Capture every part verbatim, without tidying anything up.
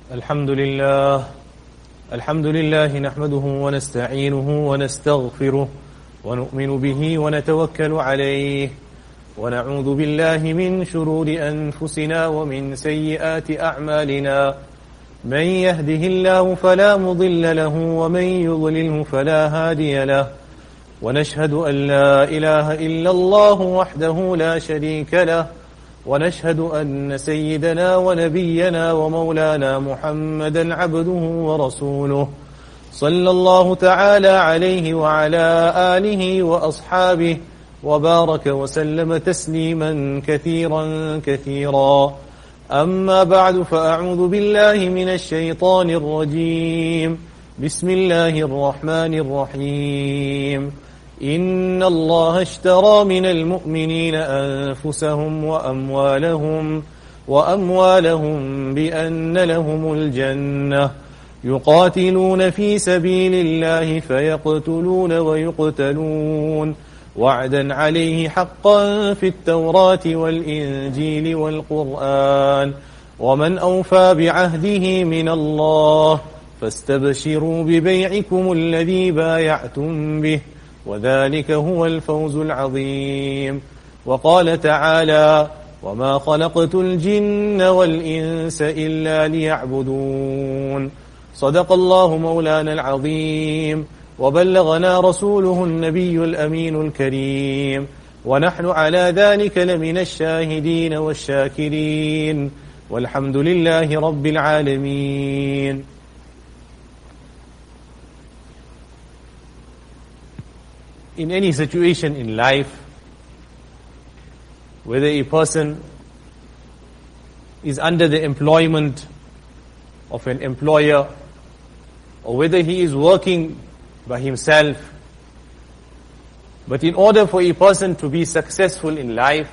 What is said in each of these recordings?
الحمد لله الحمد لله نحمده ونستعينه ونستغفره ونؤمن به ونتوكل عليه ونعوذ بالله من شرور أنفسنا ومن سيئات أعمالنا من يهده الله فلا مضل له ومن يضلله فلا هادي له ونشهد أن لا إله إلا الله وحده لا شريك له ونشهد أن سيدنا ونبينا ومولانا محمدا عبده ورسوله صلى الله تعالى عليه وعلى آله وأصحابه وبارك وسلم تسليما كثيرا كثيرا أما بعد فأعوذ بالله من الشيطان الرجيم بسم الله الرحمن الرحيم إن الله اشترى من المؤمنين أنفسهم وأموالهم وأموالهم بأن لهم الجنة يقاتلون في سبيل الله فيقتلون ويقتلون وعدا عليه حقا في التوراة والإنجيل والقرآن ومن أوفى بعهده من الله فاستبشروا ببيعكم الذي بايعتم به وذلك هو الفوز العظيم وقال تعالى وما خلقت الجن والإنس إلا ليعبدون صدق الله مولانا العظيم وبلغنا رسوله النبي الأمين الكريم ونحن على ذلك لمن الشاهدين والشاكرين والحمد لله رب العالمين. In any situation in life, whether a person is under the employment of an employer or whether he is working by himself, but in order for a person to be successful in life,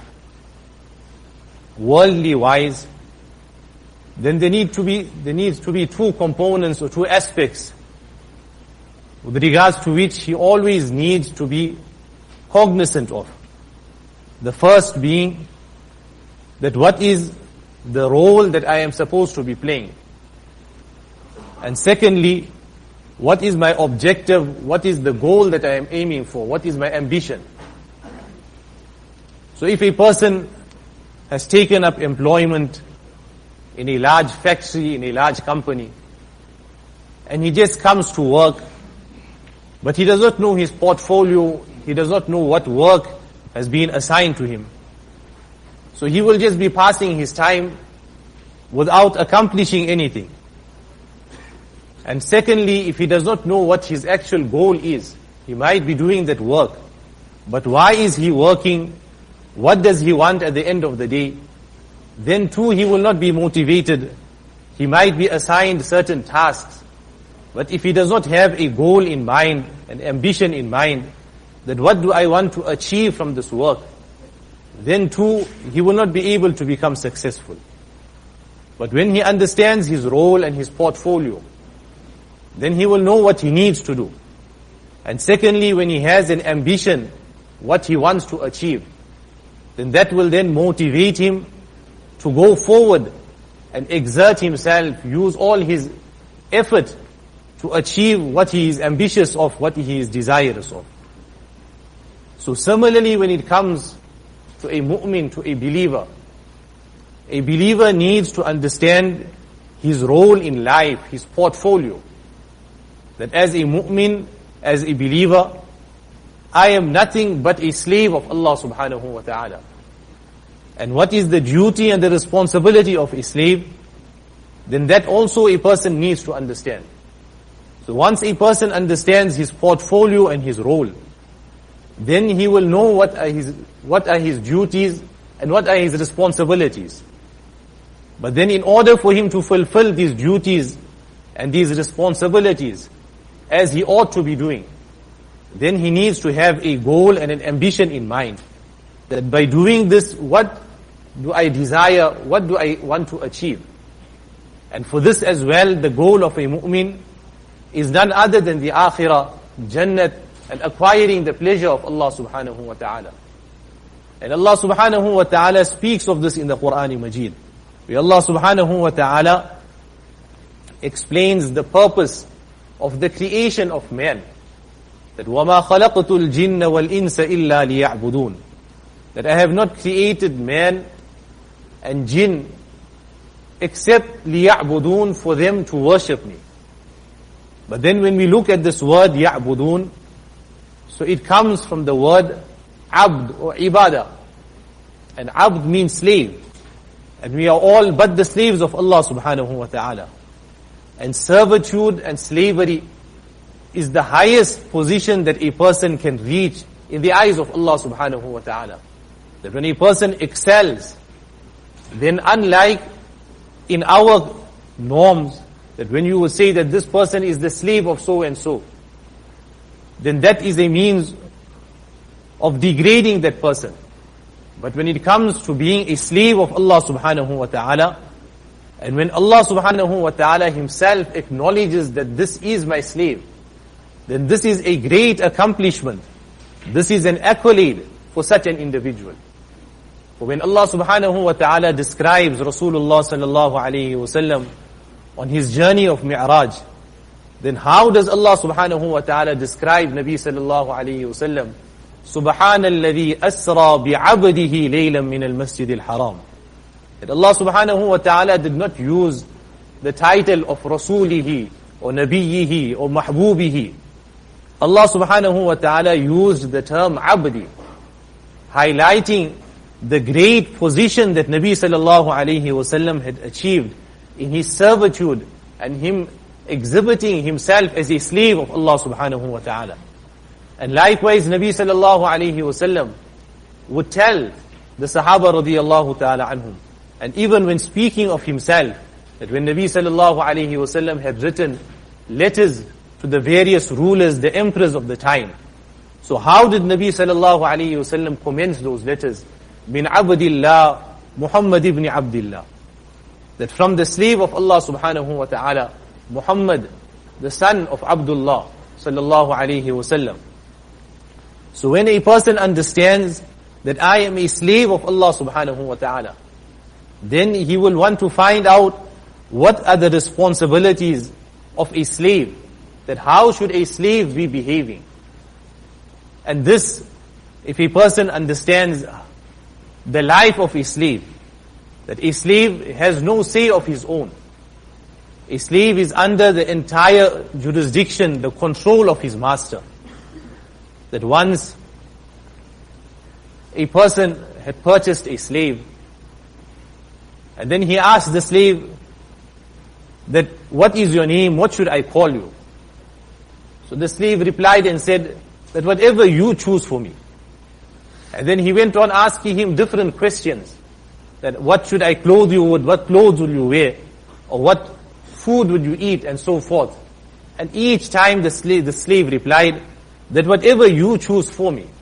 worldly wise, then there need to be there needs to be two components or two aspects with regards to which he always needs to be cognizant of. The first being that what is the role that I am supposed to be playing? And secondly, what is my objective? What is the goal that I am aiming for? What is my ambition? So if a person has taken up employment in a large factory, in a large company, and he just comes to work, but he does not know his portfolio, he does not know what work has been assigned to him. So he will just be passing his time without accomplishing anything. And secondly, if he does not know what his actual goal is, he might be doing that work, but why is he working? What does he want at the end of the day? Then too he will not be motivated. He might be assigned certain tasks, but if he does not have a goal in mind, an ambition in mind, that what do I want to achieve from this work, then too he will not be able to become successful. But when he understands his role and his portfolio, then he will know what he needs to do. And secondly, when he has an ambition, what he wants to achieve, then that will then motivate him to go forward and exert himself, use all his effort to achieve what he is ambitious of, what he is desirous of. So similarly, when it comes to a mu'min, to a believer, a believer needs to understand his role in life, his portfolio. That as a mu'min, as a believer, I am nothing but a slave of Allah subhanahu wa ta'ala. And what is the duty and the responsibility of a slave? Then that also a person needs to understand. So once a person understands his portfolio and his role, then he will know what are his, what are his duties and what are his responsibilities. But then in order for him to fulfill these duties and these responsibilities as he ought to be doing, then he needs to have a goal and an ambition in mind. That by doing this, what do I desire, what do I want to achieve? And for this as well, the goal of a mu'min is none other than the akhirah, jannat, and acquiring the pleasure of Allah subhanahu wa ta'ala. And Allah subhanahu wa ta'ala speaks of this in the Quran Majid. Where Allah subhanahu wa ta'ala explains the purpose of the creation of man. That وَمَا خَلَقْتُ الْجِنَّ وَالْإِنسَ إِلَّا لِيَعْبُدُونَ. That I have not created man and jinn except لِيَعْبُدُونَ, for them to worship me. But then when we look at this word يَعْبُدُونَ, so it comes from the word abd or ibadah. And abd means slave. And we are all but the slaves of Allah subhanahu wa ta'ala. And servitude and slavery is the highest position that a person can reach in the eyes of Allah subhanahu wa ta'ala. That when a person excels, then unlike in our norms, that when you would say that this person is the slave of so and so, then that is a means of degrading that person. But when it comes to being a slave of Allah subhanahu wa ta'ala, and when Allah subhanahu wa ta'ala himself acknowledges that this is my slave, then this is a great accomplishment. This is an accolade for such an individual. For when Allah subhanahu wa ta'ala describes Rasulullah sallallahu alayhi wa sallam on his journey of Mi'raj, then how does Allah subhanahu wa ta'ala describe Nabi sallallahu alayhi wa sallam? Subhana alladhi asra bi'abdihi laylan min al-masjid al-haram. That Allah subhanahu wa ta'ala did not use the title of Rasulihi or Nabiyihi or Mahbubihi. Allah subhanahu wa ta'ala used the term abdi, highlighting the great position that Nabi sallallahu alayhi wa sallam had achieved in his servitude and him exhibiting himself as a slave of Allah subhanahu wa ta'ala. And likewise Nabi sallallahu alayhi wa sallam would tell the Sahaba radiyallahu ta'ala anhum, and even when speaking of himself, that when Nabi sallallahu alayhi wa sallam had written letters to the various rulers, the emperors of the time. So how did Nabi sallallahu alayhi wa sallam commence those letters? Min abdillah Muhammad ibn Abdillah. That from the slave of Allah subhanahu wa ta'ala, Muhammad, the son of Abdullah sallallahu alayhi wa sallam. So when a person understands that I am a slave of Allah subhanahu wa ta'ala, then he will want to find out what are the responsibilities of a slave. That how should a slave be behaving? And this, if a person understands the life of a slave, that a slave has no say of his own. A slave is under the entire jurisdiction, the control of his master. That once a person had purchased a slave, and then he asked the slave that, what is your name? What should I call you? So the slave replied and said that whatever you choose for me. And then he went on asking him different questions. That what should I clothe you with? What clothes will you wear? Or what food would you eat? And so forth. And each time the slave, the slave replied that whatever you choose for me.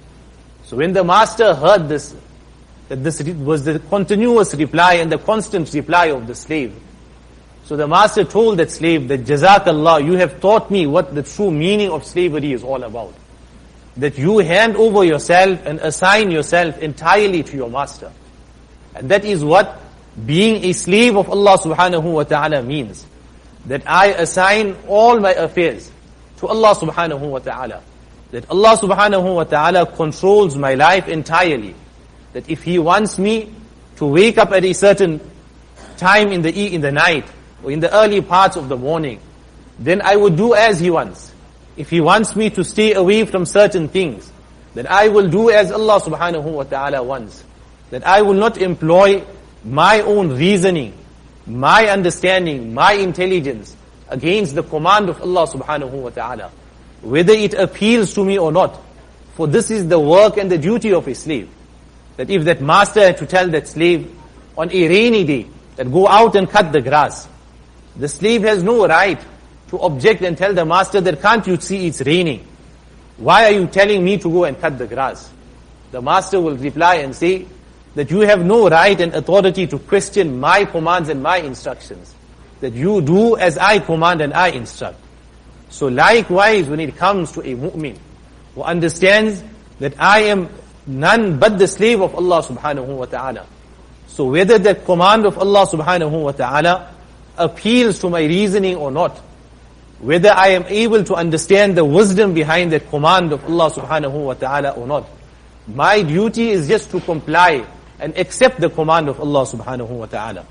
So when the master heard this, that this was the continuous reply and the constant reply of the slave. So the master told that slave that, Jazakallah, you have taught me what the true meaning of slavery is all about. That you hand over yourself and assign yourself entirely to your master. And that is what being a slave of Allah subhanahu wa ta'ala means. That I assign all my affairs to Allah subhanahu wa ta'ala. That Allah subhanahu wa ta'ala controls my life entirely. That if He wants me to wake up at a certain time in the in the night, or in the early parts of the morning, then I would do as He wants. If He wants me to stay away from certain things, then I will do as Allah subhanahu wa ta'ala wants. That I will not employ my own reasoning, my understanding, my intelligence against the command of Allah subhanahu wa ta'ala, whether it appeals to me or not. For this is the work and the duty of a slave. That if that master had to tell that slave on a rainy day, that go out and cut the grass, the slave has no right to object and tell the master that, can't you see it's raining? Why are you telling me to go and cut the grass? The master will reply and say that you have no right and authority to question my commands and my instructions. That you do as I command and I instruct. So likewise, when it comes to a mu'min who understands that I am none but the slave of Allah subhanahu wa ta'ala. So whether the command of Allah subhanahu wa ta'ala appeals to my reasoning or not, whether I am able to understand the wisdom behind that command of Allah subhanahu wa ta'ala or not. My duty is just to comply and accept the command of Allah subhanahu wa ta'ala.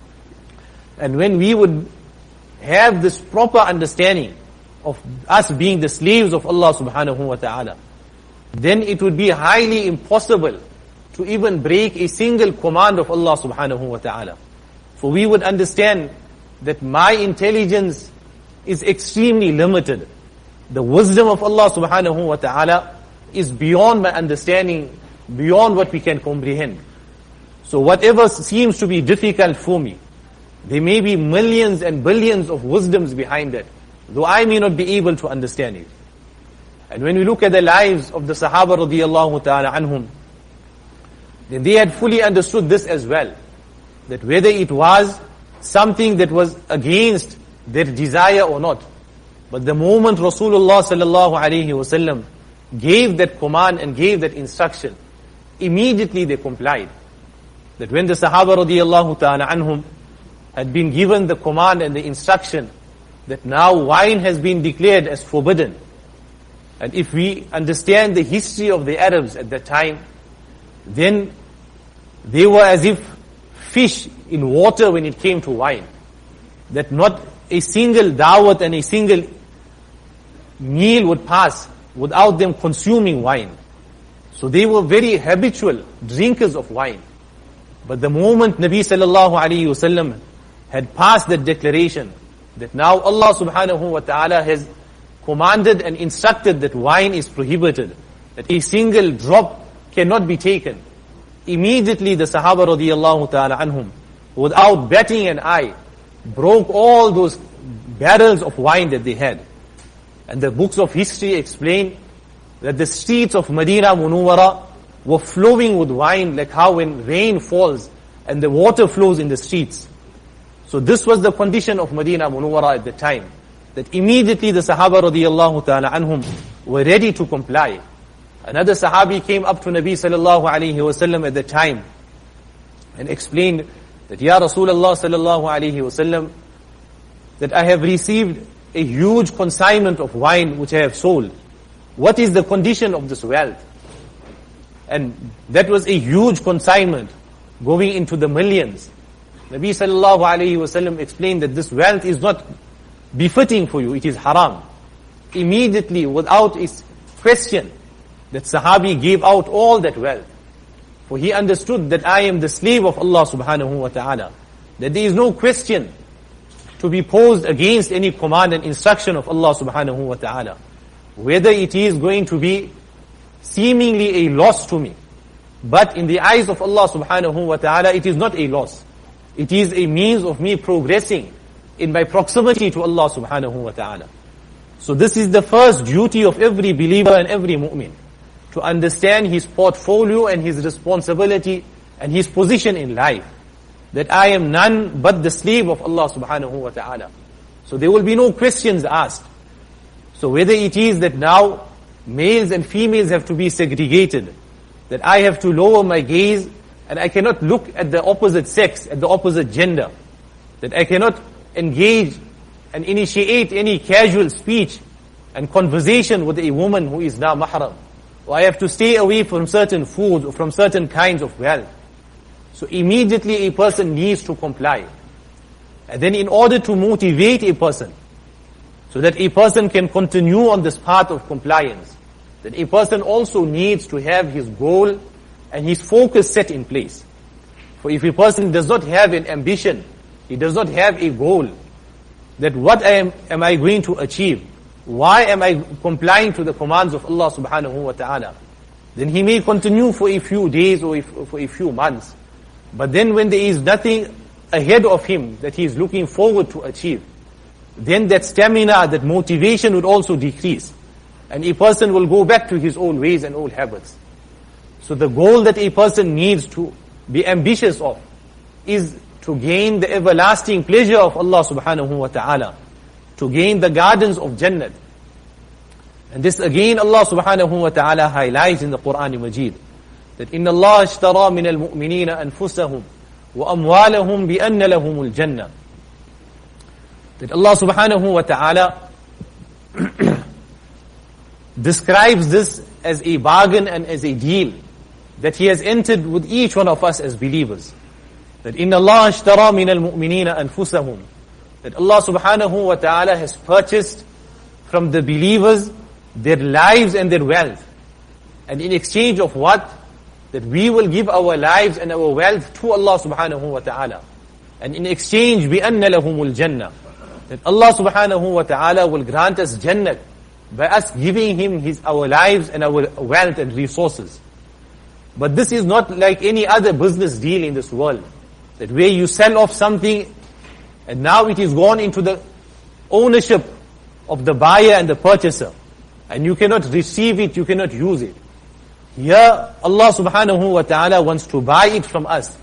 And when we would have this proper understanding of us being the slaves of Allah subhanahu wa ta'ala, then it would be highly impossible to even break a single command of Allah subhanahu wa ta'ala. For we would understand that my intelligence is extremely limited. The wisdom of Allah subhanahu wa ta'ala is beyond my understanding, beyond what we can comprehend. So whatever seems to be difficult for me, there may be millions and billions of wisdoms behind it, though I may not be able to understand it. And when we look at the lives of the Sahaba radiyallahu ta'ala anhum, then they had fully understood this as well, that whether it was something that was against their desire or not, but the moment Rasulullah sallallahu alayhi wasallam gave that command and gave that instruction, immediately they complied. That when the Sahaba radiyallahu ta'ala anhum had been given the command and the instruction that now wine has been declared as forbidden, and if we understand the history of the Arabs at that time, then they were as if fish in water when it came to wine. That not a single dawat and a single meal would pass without them consuming wine. So they were very habitual drinkers of wine. But the moment Nabi sallallahu alayhi wasallam had passed that declaration, that now Allah subhanahu wa ta'ala has commanded and instructed that wine is prohibited, that a single drop cannot be taken, immediately the Sahaba radiyallahu ta'ala anhum, without batting an eye, broke all those barrels of wine that they had. And the books of history explain that the streets of Medina Munawwara were flowing with wine, like how when rain falls and the water flows in the streets. So this was the condition of Medina Munawwara at the time, that immediately the Sahaba radiyallahu ta'ala anhum were ready to comply. Another Sahabi came up to Nabi sallallahu alayhi wasallam at the time and explained that, Ya Rasulullah sallallahu alayhi wasallam, that I have received a huge consignment of wine which I have sold. What is the condition of this wealth? And that was a huge consignment going into the millions. Nabi sallallahu alayhi wasallam explained that this wealth is not befitting for you, it is haram. Immediately, without a question, that Sahabi gave out all that wealth. For he understood that I am the slave of Allah subhanahu wa ta'ala. That there is no question to be posed against any command and instruction of Allah subhanahu wa ta'ala. Whether it is going to be seemingly a loss to me, but in the eyes of Allah subhanahu wa ta'ala, it is not a loss. It is a means of me progressing in my proximity to Allah subhanahu wa ta'ala. So this is the first duty of every believer and every mu'min, to understand his portfolio and his responsibility and his position in life. That I am none but the slave of Allah subhanahu wa ta'ala. So there will be no questions asked. So whether it is that now males and females have to be segregated, that I have to lower my gaze and I cannot look at the opposite sex, at the opposite gender, that I cannot engage and initiate any casual speech and conversation with a woman who is now mahram, or I have to stay away from certain foods or from certain kinds of wealth. So immediately a person needs to comply. And then in order to motivate a person, so that a person can continue on this path of compliance, that a person also needs to have his goal and his focus set in place. For if a person does not have an ambition, he does not have a goal, that what am, am I going to achieve? Why am I complying to the commands of Allah subhanahu wa ta'ala? Then he may continue for a few days or for a few months. But then when there is nothing ahead of him that he is looking forward to achieve, then that stamina, that motivation would also decrease. And a person will go back to his old ways and old habits. So the goal that a person needs to be ambitious of is to gain the everlasting pleasure of Allah subhanahu wa ta'ala, to gain the gardens of Jannah. And this again Allah subhanahu wa ta'ala highlights in the Quran Majid, that إِنَّ اللَّهَ اشْتَرَى مِنَ الْمُؤْمِنِينَ أَنفُسَهُمْ وَأَمْوَالَهُمْ بِأَنَّ لَهُمُ الْجَنَّةِ. that Allah subhanahu wa ta'ala describes this as a bargain and as a deal that He has entered with each one of us as believers. That inna Allah ashtara min al-mu'minina anfusahum. That Allah subhanahu wa ta'ala has purchased from the believers their lives and their wealth. And in exchange of what? That we will give our lives and our wealth to Allah subhanahu wa ta'ala. And in exchange, بِأَنَّ لَهُمُ الْجَنَّةِ. That Allah subhanahu wa ta'ala will grant us Jannah by us giving Him His our lives and our wealth and resources. But this is not like any other business deal in this world. That where you sell off something and now it is gone into the ownership of the buyer and the purchaser. And you cannot receive it, you cannot use it. Here, Allah subhanahu wa ta'ala wants to buy it from us.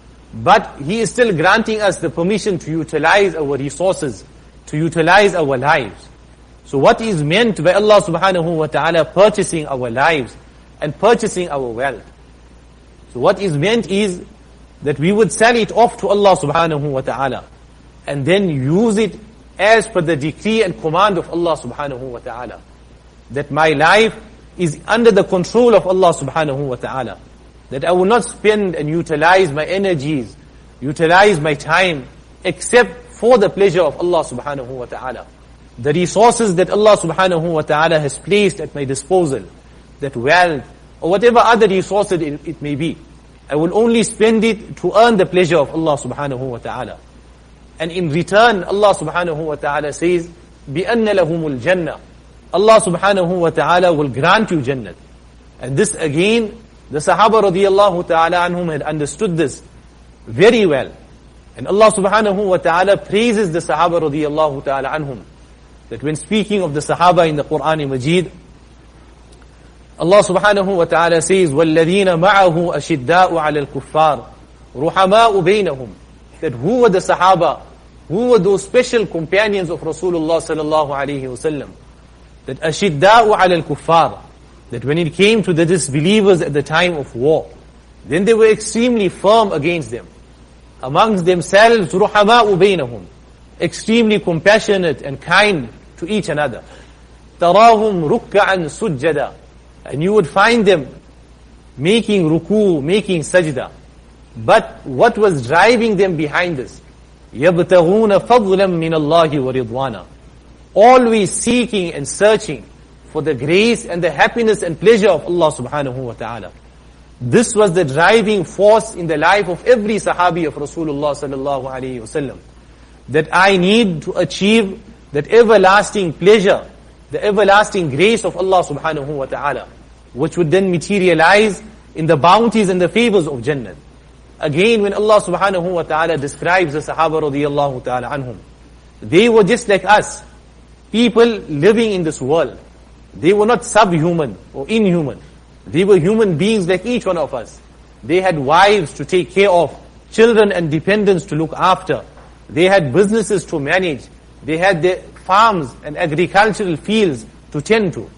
But He is still granting us the permission to utilize our resources, to utilize our lives. So what is meant by Allah subhanahu wa ta'ala purchasing our lives and purchasing our wealth? So what is meant is that we would sell it off to Allah subhanahu wa ta'ala and then use it as per the decree and command of Allah subhanahu wa ta'ala. That my life is under the control of Allah subhanahu wa ta'ala. That I will not spend and utilize my energies, utilize my time, except for the pleasure of Allah subhanahu wa ta'ala. The resources that Allah subhanahu wa ta'ala has placed at my disposal, that wealth, or whatever other resources it, it may be, I will only spend it to earn the pleasure of Allah subhanahu wa ta'ala. And in return, Allah subhanahu wa ta'ala says, بِأَنَّ لَهُمُ الْجَنَّةِ. Allah subhanahu wa ta'ala will grant you Jannah. And this again, the Sahaba radiyallahu ta'ala anhum had understood this very well. And Allah subhanahu wa ta'ala praises the Sahaba radiyallahu ta'ala anhum. That when speaking of the Sahaba in the Qur'an Majid, Allah subhanahu wa ta'ala says, وَالَّذِينَ مَعَهُ أَشِدَّاءُ عَلَى الْكُفَّارِ رُحَمَاءُ بَيْنَهُم. That who were the Sahaba? Who were those special companions of Rasulullah sallallahu alayhi wa sallam? That أَشِدَّاءُ عَلَى الْكُفَّارِ. That when it came to the disbelievers at the time of war, then they were extremely firm against them. Amongst themselves, رُحَمَاءُ بَيْنَهُم. Extremely compassionate and kind to each another. تَرَاهُمْ رُكَّعًا سُجَّدًا. And you would find them making ruku, making sajda. But what was driving them behind this? يَبْتَغُونَ فَضْلًا مِنَ اللَّهِ وَرِضْوَانًا. Always seeking and searching for the grace and the happiness and pleasure of Allah subhanahu wa ta'ala. This was the driving force in the life of every Sahabi of Rasulullah sallallahu alayhi wa sallam. That I need to achieve that everlasting pleasure, the everlasting grace of Allah subhanahu wa ta'ala, which would then materialize in the bounties and the favors of Jannah. Again, when Allah subhanahu wa ta'ala describes the Sahaba radiyallahu ta'ala anhum, they were just like us, people living in this world. They were not subhuman or inhuman. They were human beings like each one of us. They had wives to take care of, children and dependents to look after. They had businesses to manage. They had their farms and agricultural fields to tend to.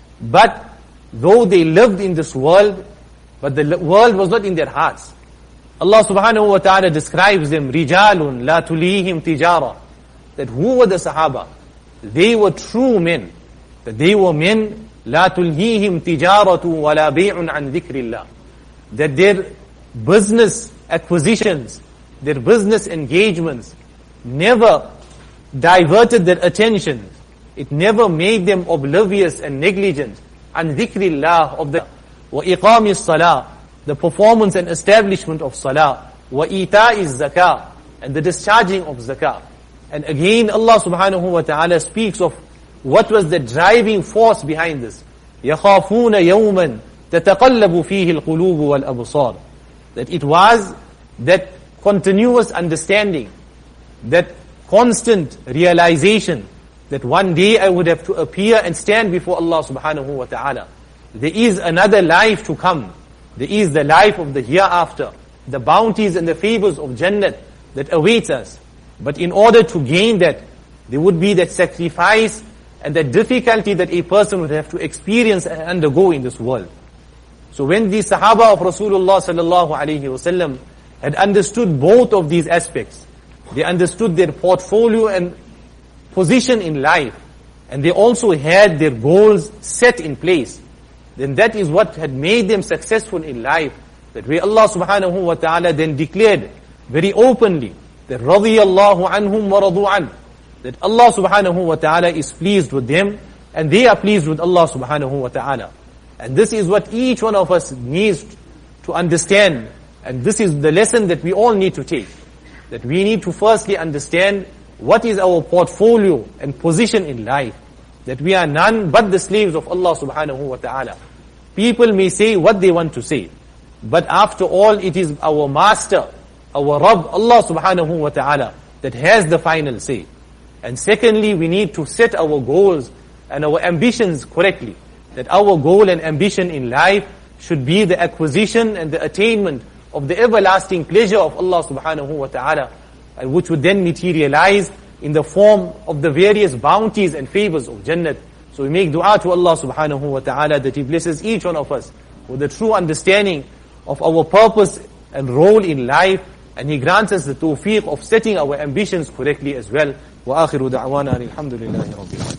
But though they lived in this world, but the world was not in their hearts. Allah subhanahu wa ta'ala describes them, رِجَالٌ لَا تُلِيهِمْ تِجَارًا. That who were the Sahaba? They were true men. That they were men, لَا تُلْهِيهِمْ تِجَارَةٌ وَلَا بَيْعٌ عَنْ ذِكْرِ اللَّهِ. That their business acquisitions, their business engagements never diverted their attention. It never made them oblivious and negligent. عَنْ ذِكْرِ اللَّهِ, of the وَإِقَامِ الصَّلَاةِ, the performance and establishment of salah, وَإِيتَاءِ الزَّكَاةِ, and the discharging of zakah. And again Allah subhanahu wa ta'ala speaks of what was the driving force behind this. يَخَافُونَ يَوْمًا تَتَقَلَّبُ فِيهِ الْقُلُوبُ وَالْأَبْصَارُ. That it was that continuous understanding, that constant realization that one day I would have to appear and stand before Allah subhanahu wa ta'ala. There is another life to come. There is the life of the hereafter, the bounties and the favors of Jannah that awaits us. But in order to gain that, there would be that sacrifice and that difficulty that a person would have to experience and undergo in this world. So when the Sahaba of Rasulullah sallallahu alayhi wasallam had understood both of these aspects, they understood their portfolio and position in life, and they also had their goals set in place, then that is what had made them successful in life. That way Allah subhanahu wa ta'ala then declared very openly that radiyallahu anhum wa radu an, that Allah subhanahu wa ta'ala is pleased with them and they are pleased with Allah subhanahu wa ta'ala. And this is what each one of us needs to understand, and this is the lesson that we all need to take. That we need to firstly understand what is our portfolio and position in life. That we are none but the slaves of Allah subhanahu wa ta'ala. People may say what they want to say, but after all it is our master, our Rabb, Allah subhanahu wa ta'ala, that has the final say. And secondly, we need to set our goals and our ambitions correctly. That our goal and ambition in life should be the acquisition and the attainment of the everlasting pleasure of Allah subhanahu wa ta'ala, and which would then materialize in the form of the various bounties and favors of Jannat. So we make dua to Allah subhanahu wa ta'ala that He blesses each one of us with the true understanding of our purpose and role in life, and He grants us the tawfiq of setting our ambitions correctly as well. Wa akhiru da'wana alhamdulillahi rabbil alamin.